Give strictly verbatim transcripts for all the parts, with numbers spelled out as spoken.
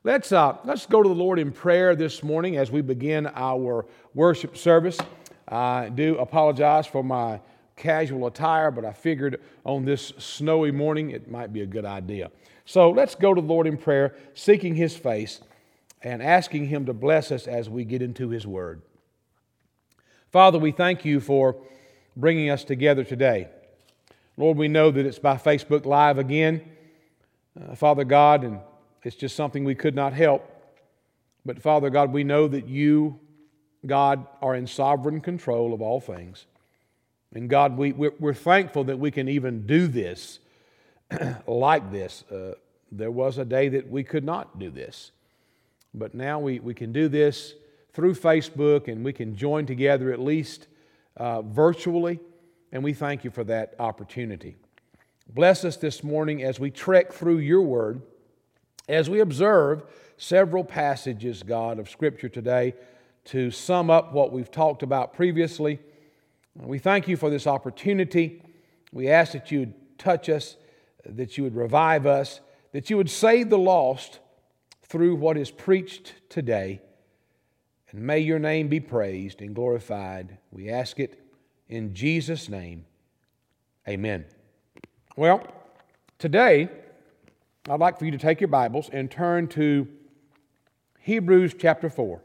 Let's uh, let's go to the Lord in prayer this morning as we begin our worship service. I do apologize for my casual attire, but I figured on this snowy morning it might be a good idea. So let's go to the Lord in prayer, seeking His face and asking Him to bless us as we get into His Word. Father, we thank You for bringing us together today. Lord, we know that it's by Facebook Live again, uh, Father God, and it's just something we could not help. But Father God, we know that You, God, are in sovereign control of all things. And God, we, we're, we're thankful that we can even do this like this. Uh, there was a day that we could not do this. But now we, we can do this through Facebook, and we can join together at least uh, virtually. And we thank You for that opportunity. Bless us this morning as we trek through Your Word, as we observe several passages, God, of Scripture today to sum up what we've talked about previously. We thank You for this opportunity. We ask that You would touch us, that You would revive us, that You would save the lost through what is preached today. And may Your name be praised and glorified. We ask it in Jesus' name. Amen. Well, today I'd like for you to take your Bibles and turn to Hebrews chapter four.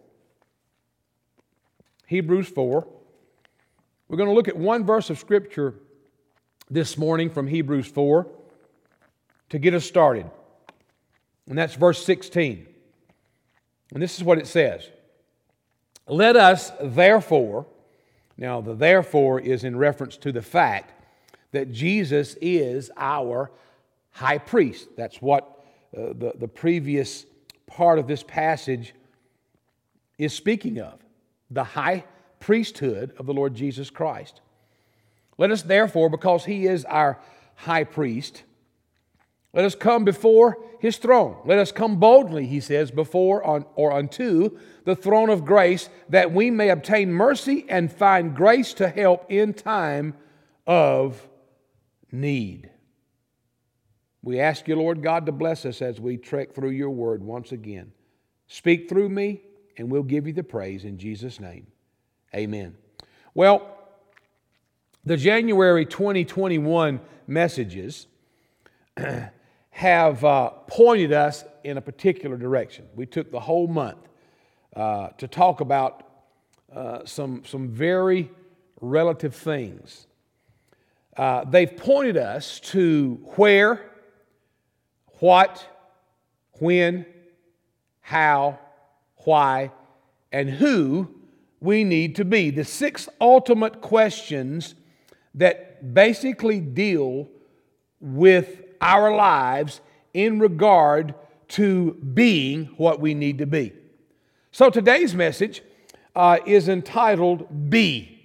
Hebrews four. We're going to look at one verse of Scripture this morning from Hebrews four to get us started. And that's verse sixteen. And this is what it says. Let us therefore, now the therefore is in reference to the fact that Jesus is our high priest. That's what uh, the, the previous part of this passage is speaking of. The high priesthood of the Lord Jesus Christ. Let us therefore, because He is our high priest, let us come before His throne. Let us come boldly, he says, before on, or unto the throne of grace, that we may obtain mercy and find grace to help in time of need. We ask You, Lord God, to bless us as we trek through Your Word once again. Speak through me, and we'll give You the praise in Jesus' name. Amen. Well, the January twenty twenty-one messages have uh, pointed us in a particular direction. We took the whole month uh, to talk about uh, some, some very relative things. Uh, they've pointed us to where, what, when, how, why, and who we need to be. The six ultimate questions that basically deal with our lives in regard to being what we need to be. So today's message uh, is entitled Be,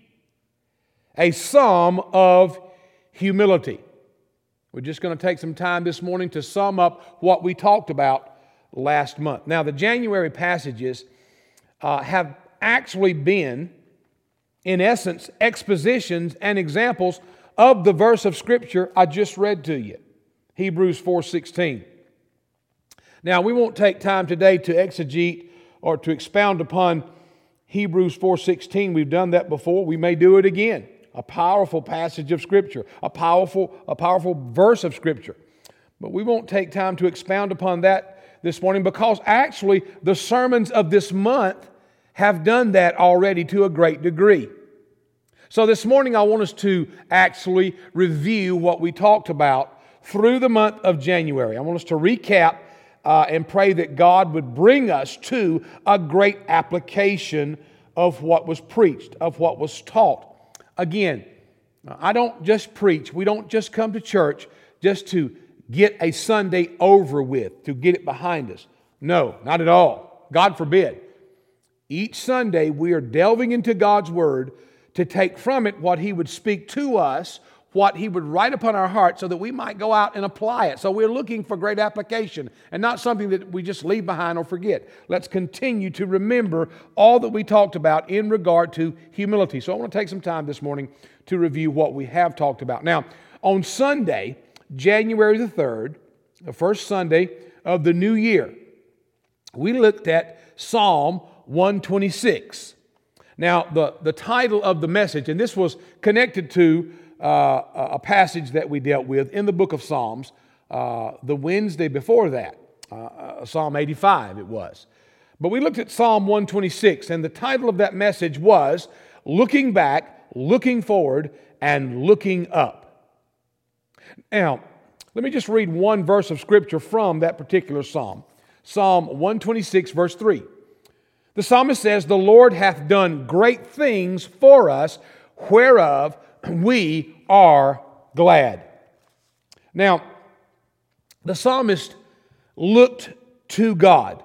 a Psalm of Humility. We're just going to take some time this morning to sum up what we talked about last month. Now, the January passages uh, have actually been, in essence, expositions and examples of the verse of Scripture I just read to you, Hebrews four sixteen. Now, we won't take time today to exegete or to expound upon Hebrews four sixteen. We've done that before. We may do it again. A powerful passage of Scripture, a powerful, a powerful verse of Scripture. But we won't take time to expound upon that this morning, because actually the sermons of this month have done that already to a great degree. So this morning I want us to actually review what we talked about through the month of January. I want us to recap uh, and pray that God would bring us to a great application of what was preached, of what was taught. Again, I don't just preach. We don't just come to church just to get a Sunday over with, to get it behind us. No, not at all. God forbid. Each Sunday we are delving into God's Word to take from it what He would speak to us, what He would write upon our hearts so that we might go out and apply it. So we're looking for great application and not something that we just leave behind or forget. Let's continue to remember all that we talked about in regard to humility. So I want to take some time this morning to review what we have talked about. Now, on Sunday, January the third, the first Sunday of the new year, we looked at Psalm one twenty-six. Now, the, the title of the message, and this was connected to uh, a passage that we dealt with in the book of Psalms uh, the Wednesday before that, uh, Psalm eighty-five it was. But we looked at Psalm one twenty-six, and the title of that message was Looking Back, Looking Forward, and Looking Up. Now, let me just read one verse of Scripture from that particular psalm. Psalm one twenty-six, verse three. The psalmist says, "The Lord hath done great things for us, whereof we are glad." Now, the psalmist looked to God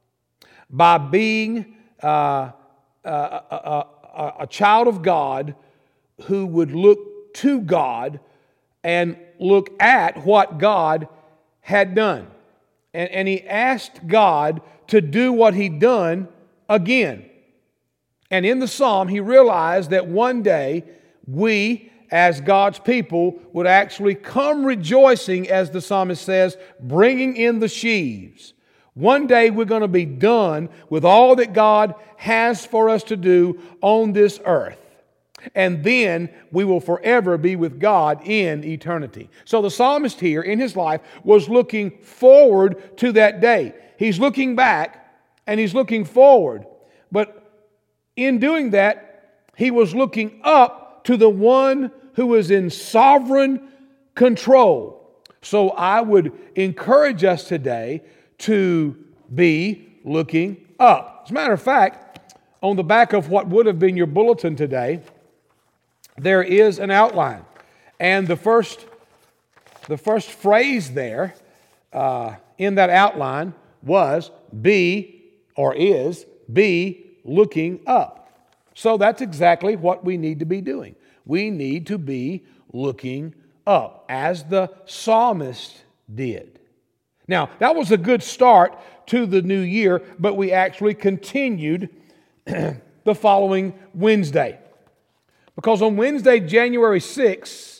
by being uh, a, a, a, a child of God who would look to God and look at what God had done. And, and he asked God to do what he'd done again. And in the psalm, he realized that one day we, as God's people, would actually come rejoicing, as the psalmist says, bringing in the sheaves. One day we're going to be done with all that God has for us to do on this earth. And then we will forever be with God in eternity. So the psalmist here in his life was looking forward to that day. He's looking back and he's looking forward. But in doing that, he was looking up to the one who is in sovereign control. So I would encourage us today to be looking up. As a matter of fact, on the back of what would have been your bulletin today, there is an outline. And the first, the first phrase there uh, in that outline was be or is be looking up. So that's exactly what we need to be doing. We need to be looking up, as the psalmist did. Now, that was a good start to the new year, but we actually continued the following Wednesday. Because on Wednesday, January sixth,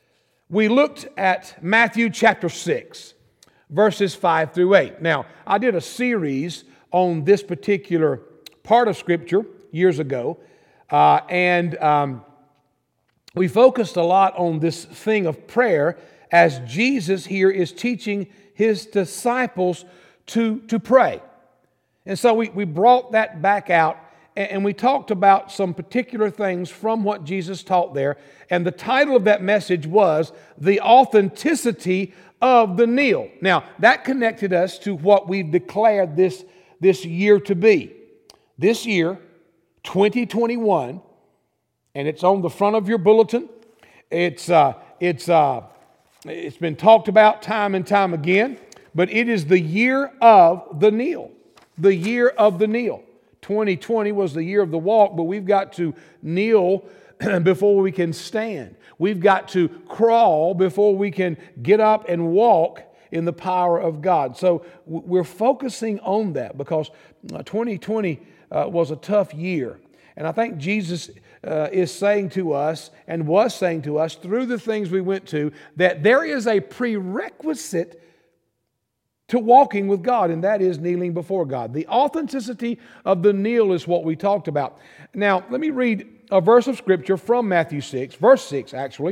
we looked at Matthew chapter six, verses five through eight. Now, I did a series on this particular part of Scripture years ago, uh, and um, we focused a lot on this thing of prayer as Jesus here is teaching His disciples to, to pray. And so we, we brought that back out, and, and we talked about some particular things from what Jesus taught there, and the title of that message was The Authenticity of the Kneel. Now, that connected us to what we've declared this this year to be. This year, twenty twenty-one, and it's on the front of your bulletin. It's uh, it's uh, it's been talked about time and time again, but it is the year of the kneel. The year of the kneel. twenty twenty was the year of the walk, but we've got to kneel before we can stand. We've got to crawl before we can get up and walk in the power of God. So we're focusing on that because twenty twenty uh, was a tough year. And I think Jesus uh, is saying to us and was saying to us through the things we went to that there is a prerequisite to walking with God, and that is kneeling before God. The authenticity of the kneel is what we talked about. Now, let me read a verse of Scripture from Matthew six, verse six actually.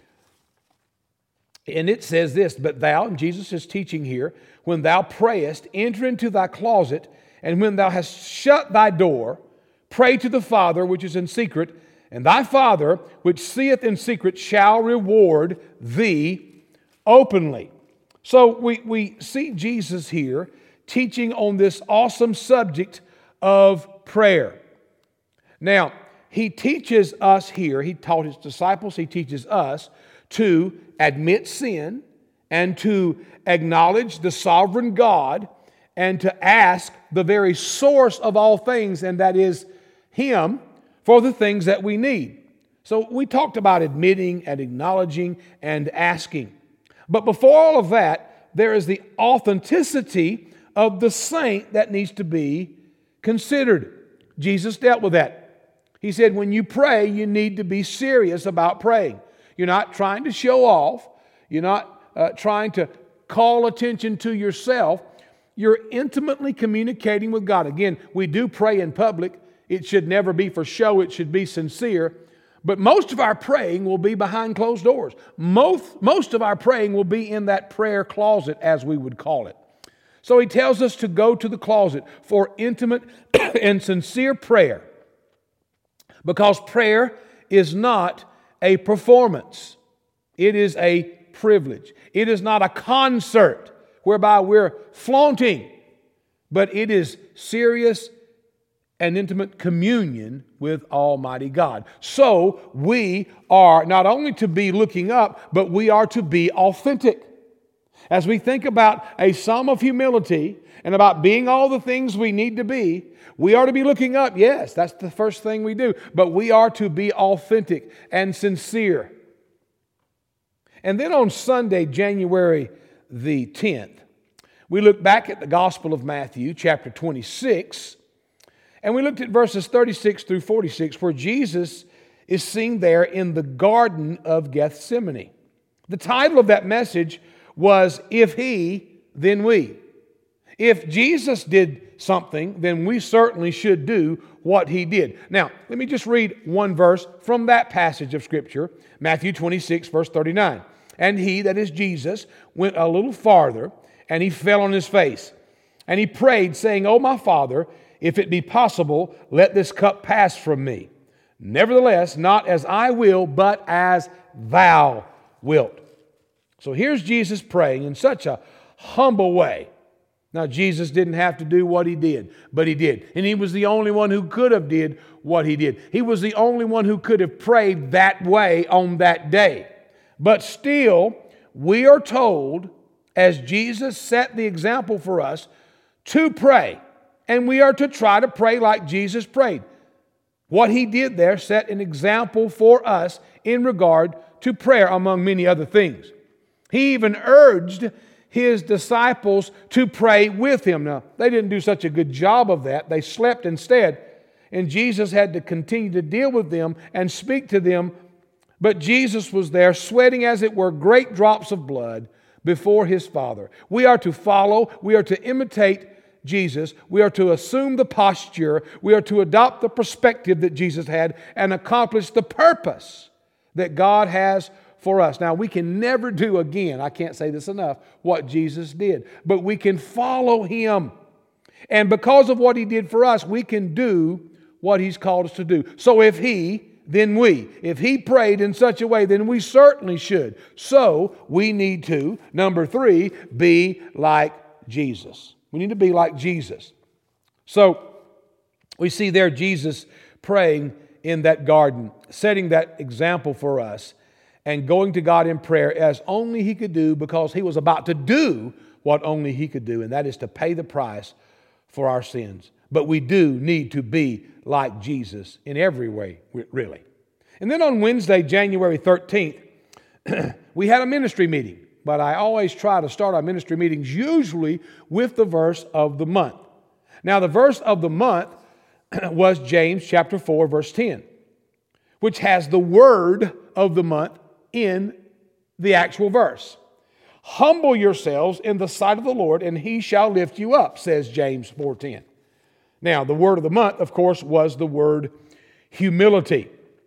And it says this, "But thou," and Jesus is teaching here, "when thou prayest, enter into thy closet, and when thou hast shut thy door, pray to the Father which is in secret, and thy Father which seeth in secret shall reward thee openly." So we, we see Jesus here teaching on this awesome subject of prayer. Now, He teaches us here, He taught His disciples, He teaches us to admit sin and to acknowledge the sovereign God and to ask the very source of all things, and that is Him, for the things that we need. So we talked about admitting and acknowledging and asking. But before all of that, there is the authenticity of the saint that needs to be considered. Jesus dealt with that. He said, when you pray, you need to be serious about praying. You're not trying to show off. You're not uh, trying to call attention to yourself. you're intimately communicating with God. Again, we do pray in public. It should never be for show. It should be sincere. But most of our praying will be behind closed doors. Most, most of our praying will be in that prayer closet, as we would call it. So he tells us to go to the closet for intimate and sincere prayer, because prayer is not a performance. It is a privilege. It is not a concert whereby we're flaunting, but it is serious and intimate communion with Almighty God. So we are not only to be looking up, but we are to be authentic. As we think about a psalm of humility and about being all the things we need to be, we are to be looking up. Yes, that's the first thing we do. But we are to be authentic and sincere. And then on Sunday, January the tenth, we look back at the Gospel of Matthew, chapter twenty-six, and we looked at verses thirty-six through forty-six, where Jesus is seen there in the Garden of Gethsemane. The title of that message was, "If He, Then We." If Jesus did something, then we certainly should do what He did. Now, let me just read one verse from that passage of Scripture, Matthew twenty-six, verse thirty-nine. "And He," that is Jesus, "went a little farther, and He fell on His face. And He prayed, saying, O my Father, if it be possible, let this cup pass from me. Nevertheless, not as I will, but as Thou wilt." So here's Jesus praying in such a humble way. Now, Jesus didn't have to do what He did, but He did. And He was the only one who could have did what He did. He was the only one who could have prayed that way on that day. But still, we are told, as Jesus set the example for us, to pray. And we are to try to pray like Jesus prayed. What He did there set an example for us in regard to prayer, among many other things. He even urged His disciples to pray with Him. Now, they didn't do such a good job of that. They slept instead. And Jesus had to continue to deal with them and speak to them. But Jesus was there, sweating, as it were, great drops of blood before His Father. We are to follow. We are to imitate Jesus. We are to assume the posture. We are to adopt the perspective that Jesus had and accomplish the purpose that God has for us. Now, we can never do again, I can't say this enough, what Jesus did. But we can follow Him. And because of what He did for us, we can do what He's called us to do. So if He, then we. If He prayed in such a way, then we certainly should. So we need to, number three, be like Jesus. We need to be like Jesus. So we see there Jesus praying in that garden, setting that example for us, and going to God in prayer as only He could do, because He was about to do what only He could do, and that is to pay the price for our sins. But we do need to be like Jesus in every way, really. And then on Wednesday, January thirteenth, we had a ministry meeting. But I always try to start our ministry meetings usually with the verse of the month. Now, the verse of the month was James chapter four, verse ten, which has the word of the month in the actual verse. "Humble yourselves in the sight of the Lord, and He shall lift you up," says James four ten. Now, the word of the month, of course, was the word humility.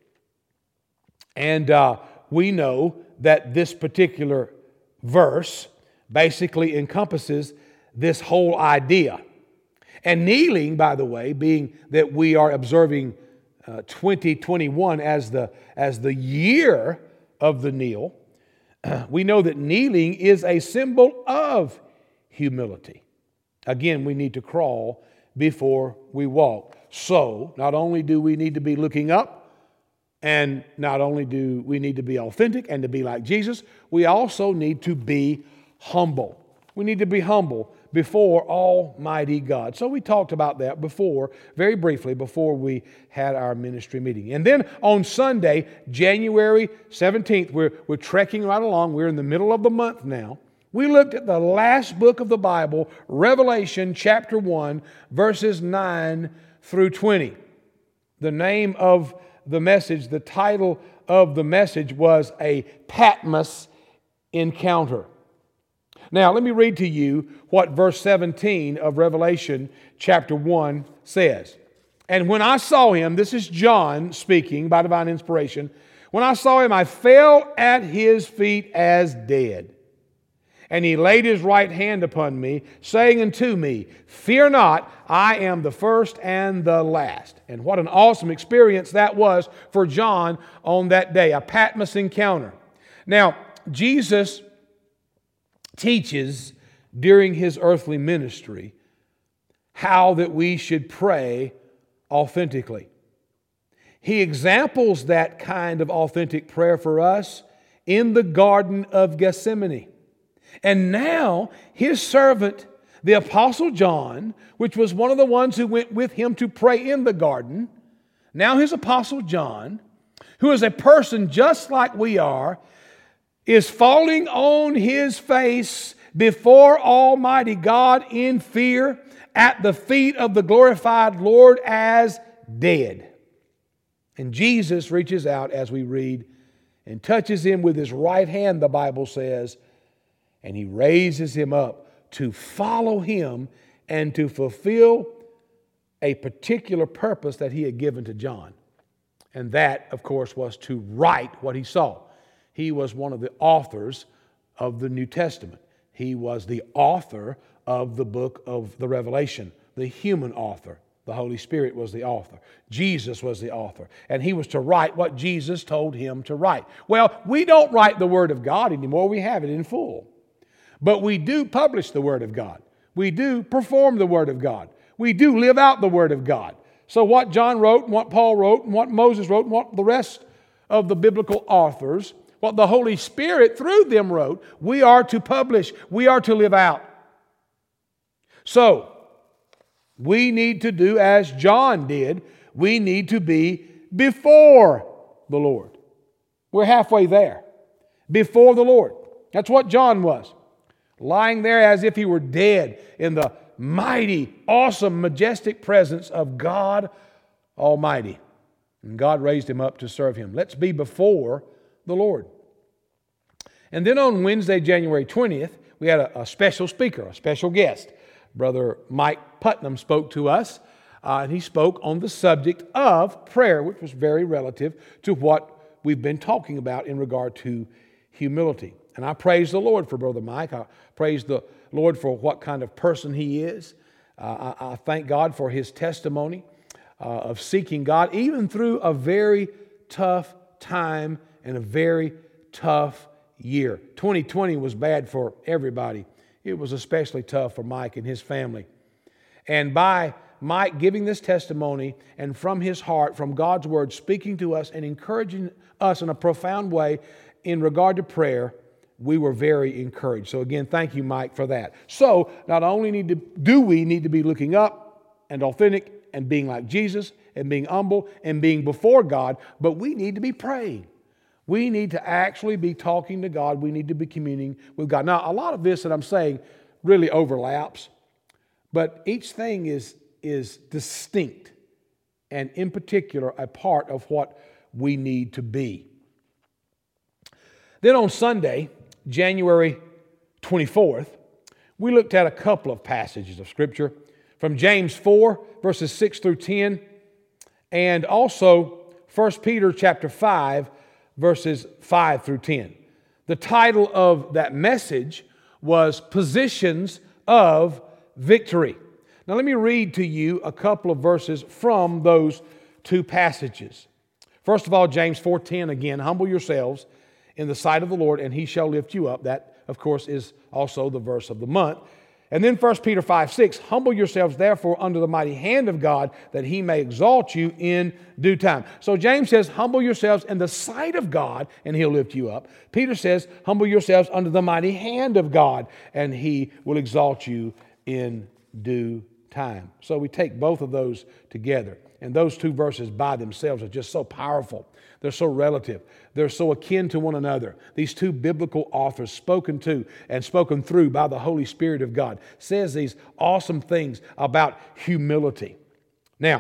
And uh, we know that this particular verse basically encompasses this whole idea. And kneeling, by the way, being that we are observing uh, twenty twenty-one as the, as the year of the kneel, uh, we know that kneeling is a symbol of humility. Again, we need to crawl before we walk. So, not only do we need to be looking up, and not only do we need to be authentic and to be like Jesus, we also need to be humble. We need to be humble before Almighty God. So we talked about that before, very briefly, before we had our ministry meeting. And then on Sunday, January seventeenth, we're, we're trekking right along. We're in the middle of the month now. We looked at the last book of the Bible, Revelation chapter one, verses nine through twenty. The name of the message, the title of the message was A Patmos Encounter. Now, let me read to you what verse seventeen of Revelation chapter one says. And when I saw him, this is John speaking by divine inspiration, when I saw him, I fell at his feet as dead. And he laid his right hand upon me, saying unto me, Fear not, I am the first and the last. And what an awesome experience that was for John on that day, a Patmos encounter. Now, Jesus teaches during his earthly ministry how that we should pray authentically. He examples that kind of authentic prayer for us in the Garden of Gethsemane. And now his servant, the Apostle John, which was one of the ones who went with him to pray in the garden, now his Apostle John, who is a person just like we are, is falling on his face before Almighty God in fear at the feet of the glorified Lord as dead. And Jesus reaches out, as we read, and touches him with his right hand, the Bible says, and he raises him up to follow him and to fulfill a particular purpose that he had given to John. And that, of course, was to write what he saw. He was one of the authors of the New Testament. He was the author of the book of the Revelation, the human author. The Holy Spirit was the author. Jesus was the author. And he was to write what Jesus told him to write. Well, we don't write the Word of God anymore. We have it in full. But we do publish the Word of God. We do perform the Word of God. We do live out the Word of God. So what John wrote, and what Paul wrote, and what Moses wrote, and what the rest of the biblical authors, what the Holy Spirit through them wrote, we are to publish. We are to live out. So, we need to do as John did. We need to be before the Lord. We're halfway there. Before the Lord. That's what John was. Lying there as if he were dead in the mighty, awesome, majestic presence of God Almighty. And God raised him up to serve him. Let's be before the Lord. And then on Wednesday, January twentieth, we had a, a special speaker, a special guest. Brother Mike Putnam spoke to us, uh, and he spoke on the subject of prayer, which was very relative to what we've been talking about in regard to humility. And I praise the Lord for Brother Mike. I praise the Lord for what kind of person he is. Uh, I, I thank God for his testimony uh, of seeking God, even through a very tough time and a very tough year. twenty twenty was bad for everybody. It was especially tough for Mike and his family. And by Mike giving this testimony and from his heart, from God's Word, speaking to us and encouraging us in a profound way in regard to prayer, we were very encouraged. So again, thank you, Mike, for that. So not only need to, do we need to be looking up and authentic and being like Jesus and being humble and being before God, but we need to be praying. We need to actually be talking to God. We need to be communing with God. Now, a lot of this that I'm saying really overlaps, but each thing is, is distinct and in particular a part of what we need to be. Then on Sunday, January twenty-fourth, we looked at a couple of passages of Scripture from James four, verses six through ten, and also First Peter chapter five, verses five through ten. The title of that message was Positions of Victory. Now let me read to you a couple of verses from those two passages. First of all, James four ten again, humble yourselves in the sight of the Lord, and He shall lift you up. That, of course, is also the verse of the month. And then First Peter five six, humble yourselves therefore under the mighty hand of God, that He may exalt you in due time. So James says, humble yourselves in the sight of God, and He'll lift you up. Peter says, humble yourselves under the mighty hand of God, and He will exalt you in due time. So we take both of those together. And those two verses by themselves are just so powerful. They're so relative. They're so akin to one another. These two biblical authors, spoken to and spoken through by the Holy Spirit of God, says these awesome things about humility. Now,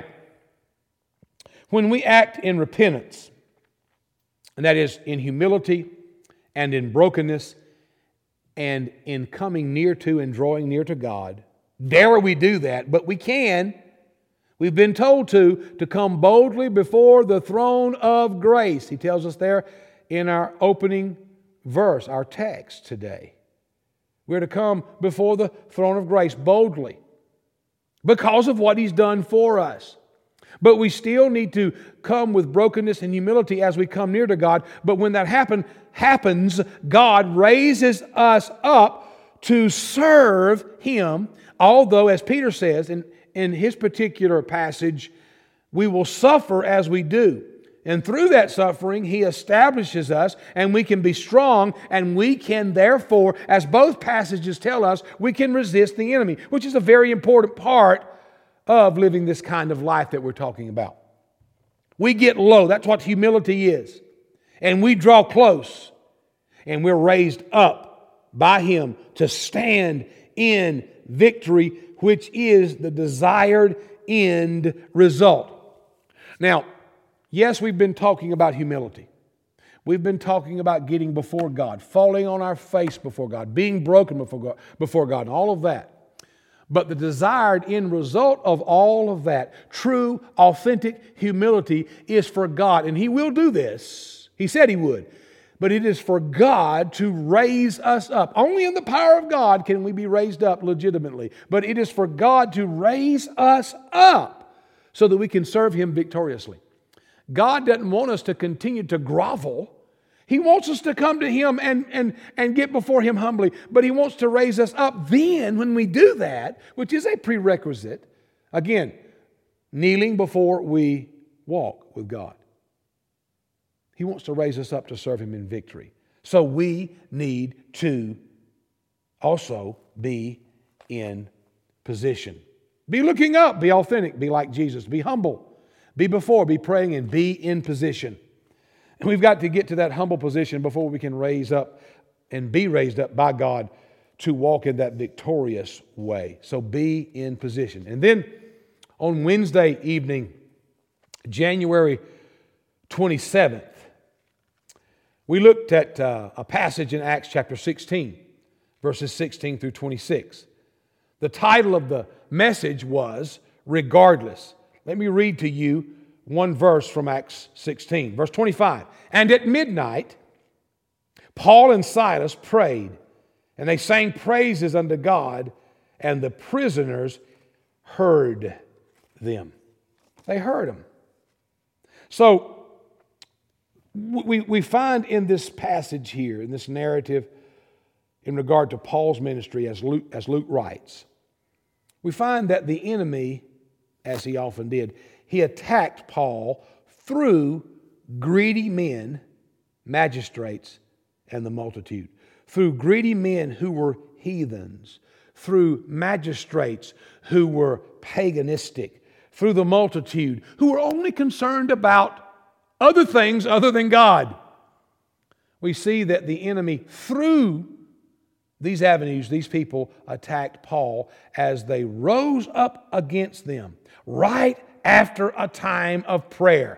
when we act in repentance, and that is in humility and in brokenness, and in coming near to and drawing near to God. Dare we do that? But we can. We've been told to, to come boldly before the throne of grace. He tells us there in our opening verse, our text today. We're to come before the throne of grace boldly because of what He's done for us. But we still need to come with brokenness and humility as we come near to God. But when that happen, happens, God raises us up to serve Him. Although, as Peter says in, in his particular passage, we will suffer as we do. And through that suffering, He establishes us, and we can be strong, and we can therefore, as both passages tell us, we can resist the enemy, which is a very important part of living this kind of life that we're talking about. We get low. That's what humility is. And we draw close, and we're raised up by Him to stand in victory, which is the desired end result. Now, yes, we've been talking about humility. We've been talking about getting before God, falling on our face before God, being broken before God, before God, and all of that. But the desired end result of all of that, true, authentic humility, is for God. And He will do this. He said He would. But it is for God to raise us up. Only in the power of God can we be raised up legitimately. But it is for God to raise us up so that we can serve Him victoriously. God doesn't want us to continue to grovel. He wants us to come to Him and, and, and get before Him humbly. But He wants to raise us up. Then, when we do that, which is a prerequisite, again, kneeling before we walk with God. He wants to raise us up to serve Him in victory. So we need to also be in position. Be looking up, be authentic, be like Jesus, be humble. Be before, be praying, and be in position. And we've got to get to that humble position before we can raise up and be raised up by God to walk in that victorious way. So be in position. And then on Wednesday evening, January twenty-seventh, we looked at uh, a passage in Acts chapter sixteen, verses sixteen through twenty-six. The title of the message was Regardless. Let me read to you one verse from Acts sixteen, verse twenty-five. And at midnight, Paul and Silas prayed, and they sang praises unto God, and the prisoners heard them. They heard them. So, we, we find in this passage here, in this narrative, in regard to Paul's ministry, as Luke, as Luke writes, we find that the enemy, as he often did, he attacked Paul through greedy men, magistrates, and the multitude. Through greedy men who were heathens, through magistrates who were paganistic, through the multitude who were only concerned about other things other than God. We see that the enemy, through these avenues, these people attacked Paul as they rose up against them right after a time of prayer.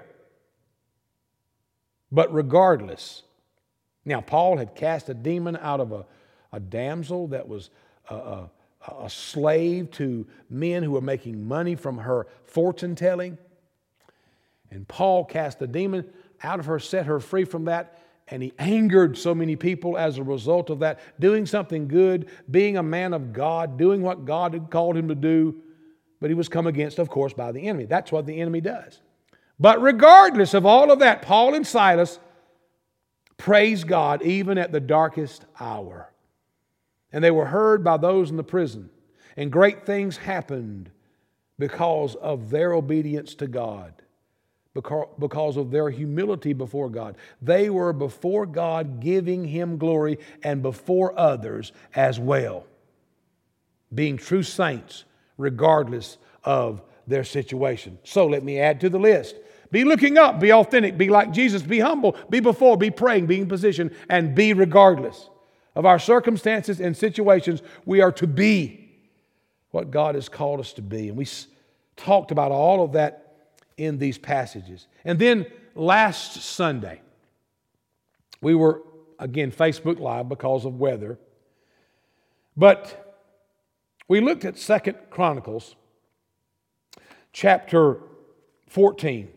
But regardless, now Paul had cast a demon out of a, a damsel that was a, a, a slave to men who were making money from her fortune telling. And Paul cast the demon out of her, set her free from that, and he angered so many people as a result of that, doing something good, being a man of God, doing what God had called him to do. But he was come against, of course, by the enemy. That's what the enemy does. But regardless of all of that, Paul and Silas praised God even at the darkest hour. And they were heard by those in the prison. And great things happened because of their obedience to God, because of their humility before God. They were before God giving Him glory, and before others as well, being true saints regardless of their situation. So let me add to the list. Be looking up, be authentic, be like Jesus, be humble, be before, be praying, be in position, and be regardless of our circumstances and situations. We are to be what God has called us to be. And we talked about all of that in these passages. And then last Sunday, we were, again, Facebook Live because of weather. But we looked at Second Chronicles chapter fourteen,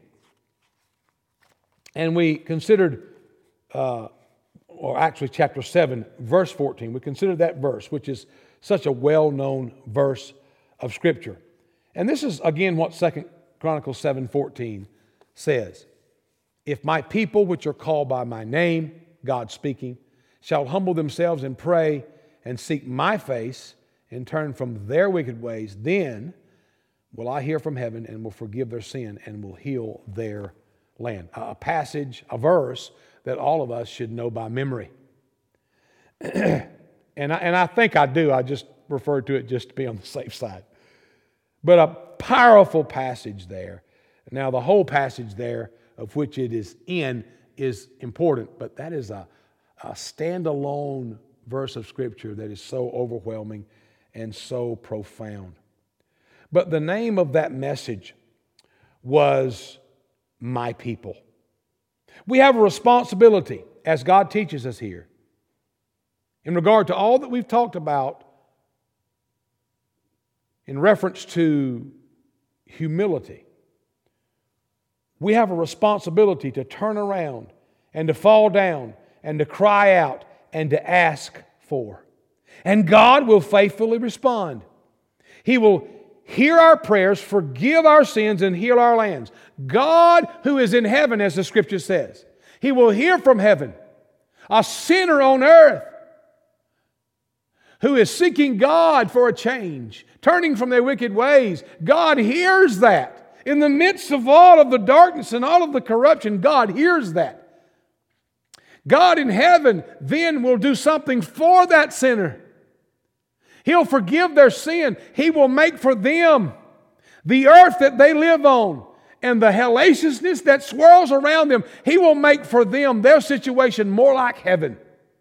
and we considered, uh, or actually chapter seven, verse fourteen. We considered that verse, which is such a well-known verse of Scripture. And this is, again, what Second Chronicles seven fourteen says. If my people, which are called by my name, God speaking, shall humble themselves and pray and seek my face and turn from their wicked ways, then will I hear from heaven and will forgive their sin and will heal their land. A passage, a verse that all of us should know by memory. and, I, and I think I do. I just referred to it just to be on the safe side. But a powerful passage there. Now, the whole passage there, of which it is in, is important, but that is a, a standalone verse of Scripture that is so overwhelming and so profound. But the name of that message was My People. We have a responsibility, as God teaches us here, in regard to all that we've talked about in reference to humility. We have a responsibility to turn around and to fall down and to cry out and to ask for. And God will faithfully respond. He will hear our prayers, forgive our sins, and heal our lands. God who is in heaven, as the Scripture says. He will hear from heaven. A sinner on earth who is seeking God for a change, turning from their wicked ways. God hears that. In the midst of all of the darkness and all of the corruption, God hears that. God in heaven then will do something for that sinner. He'll forgive their sin. He will make for them the earth that they live on and the hellaciousness that swirls around them. He will make for them their situation more like heaven.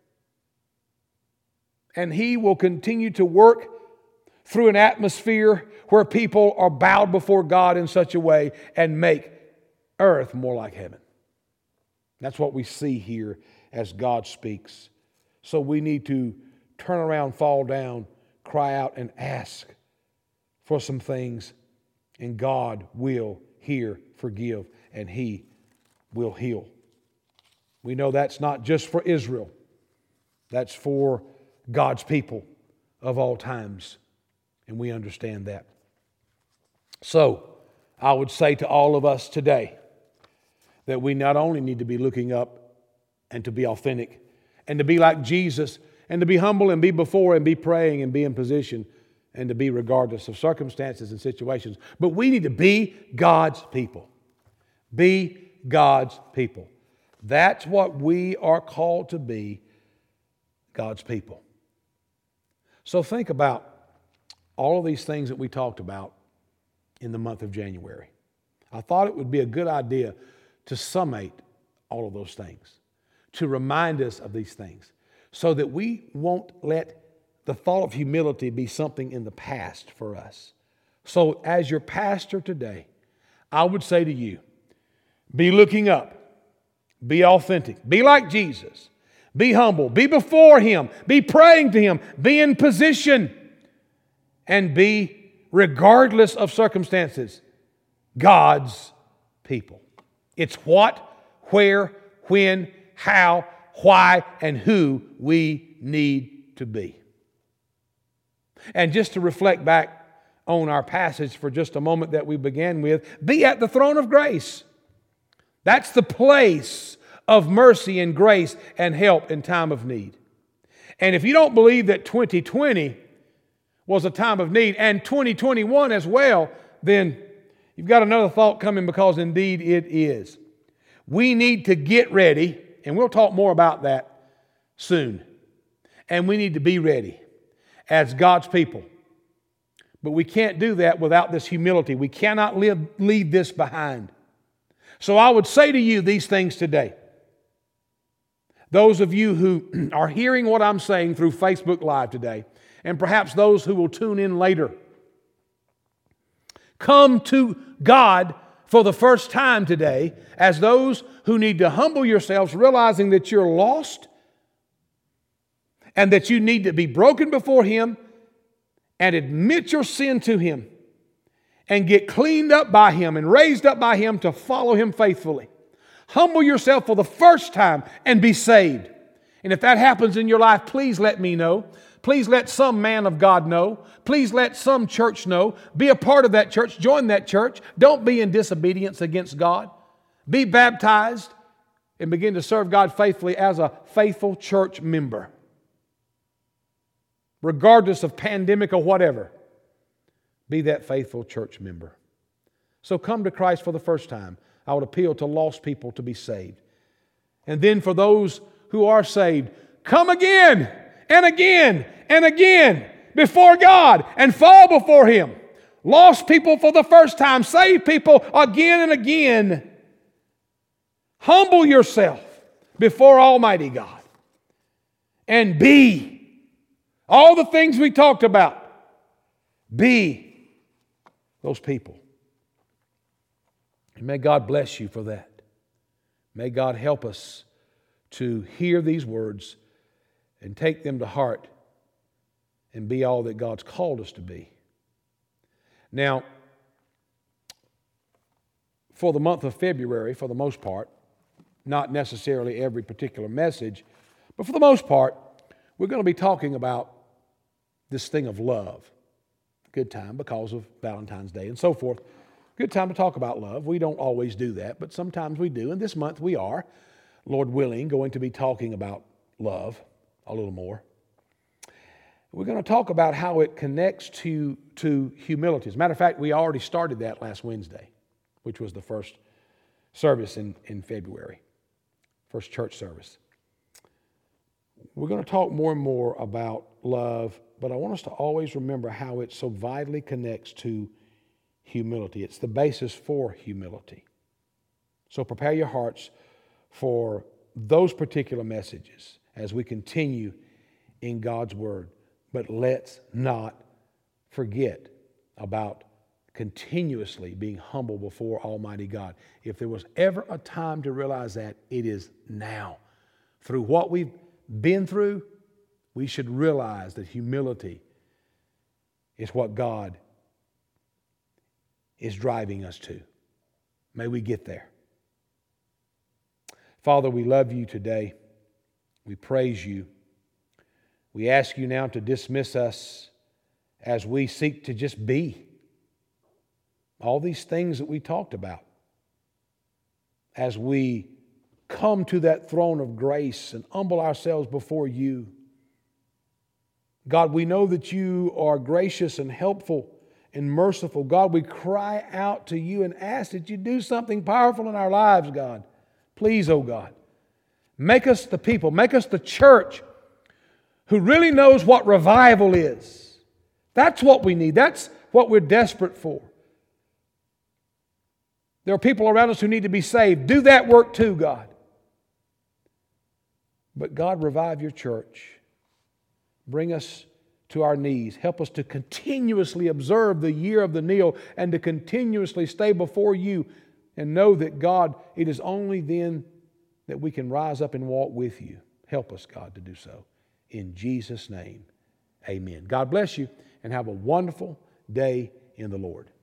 And He will continue to work through an atmosphere where people are bowed before God in such a way and make earth more like heaven. That's what we see here as God speaks. So we need to turn around, fall down, cry out, and ask for some things, and God will hear, forgive, and He will heal. We know that's not just for Israel. That's for God's people of all times, and we understand that. So, I would say to all of us today that we not only need to be looking up and to be authentic and to be like Jesus and to be humble and be before and be praying and be in position and to be regardless of circumstances and situations, but we need to be God's people. Be God's people. That's what we are called to be, God's people. So think about all of these things that we talked about in the month of January. I thought it would be a good idea to summate all of those things, to remind us of these things, so that we won't let the thought of humility be something in the past for us. So as your pastor today, I would say to you, be looking up, be authentic, be like Jesus, be humble, be before Him, be praying to Him, be in position, and be, regardless of circumstances, God's people. It's what, where, when, how, why, and who we need to be. And just to reflect back on our passage for just a moment that we began with, be at the throne of grace. That's the place of mercy and grace and help in time of need. And if you don't believe that twenty twenty was a time of need and twenty twenty-one as well, then you've got another thought coming, because indeed it is. We need to get ready, and we'll talk more about that soon. And we need to be ready as God's people. But we can't do that without this humility. We cannot live, leave this behind. So I would say to you these things today. Those of you who are hearing what I'm saying through Facebook Live today, and perhaps those who will tune in later, come to God for the first time today as those who need to humble yourselves, realizing that you're lost and that you need to be broken before Him and admit your sin to Him and get cleaned up by Him and raised up by Him to follow Him faithfully. Humble yourself for the first time and be saved. And if that happens in your life, please let me know. Please let some man of God know. Please let some church know. Be a part of that church. Join that church. Don't be in disobedience against God. Be baptized and begin to serve God faithfully as a faithful church member. Regardless of pandemic or whatever, be that faithful church member. So come to Christ for the first time. I would appeal to lost people to be saved. And then for those who are saved, come again and again and again before God and fall before Him. Lost people for the first time, saved people again and again. Humble yourself before Almighty God and be all the things we talked about. Be those people. And may God bless you for that. May God help us to hear these words and take them to heart and be all that God's called us to be. Now, for the month of February, for the most part, not necessarily every particular message, but for the most part, we're going to be talking about this thing of love. Good time because of Valentine's Day and so forth. Good time to talk about love. We don't always do that, but sometimes we do. And this month we are, Lord willing, going to be talking about love a little more. We're going to talk about how it connects to, to humility. As a matter of fact, we already started that last Wednesday, which was the first service in, in February, first church service. We're going to talk more and more about love, but I want us to always remember how it so vitally connects to humility. It's the basis for humility. So prepare your hearts for those particular messages as we continue in God's Word. But let's not forget about continuously being humble before Almighty God. If there was ever a time to realize that, it is now. Through what we've been through, we should realize that humility is what God is driving us to. May we get there. Father, we love you today. We praise you. We ask you now to dismiss us as we seek to just be. All these things that we talked about. As we come to that throne of grace and humble ourselves before you. God, we know that you are gracious and helpful and merciful. God, we cry out to you and ask that you do something powerful in our lives, God. Please, oh God, make us the people, make us the church who really knows what revival is. That's what we need. That's what we're desperate for. There are people around us who need to be saved. Do that work too, God. But God, revive your church. Bring us to our knees. Help us to continuously observe the year of the Neal and to continuously stay before you and know that, God, it is only then that we can rise up and walk with you. Help us, God, to do so. In Jesus' name, amen. God bless you and have a wonderful day in the Lord.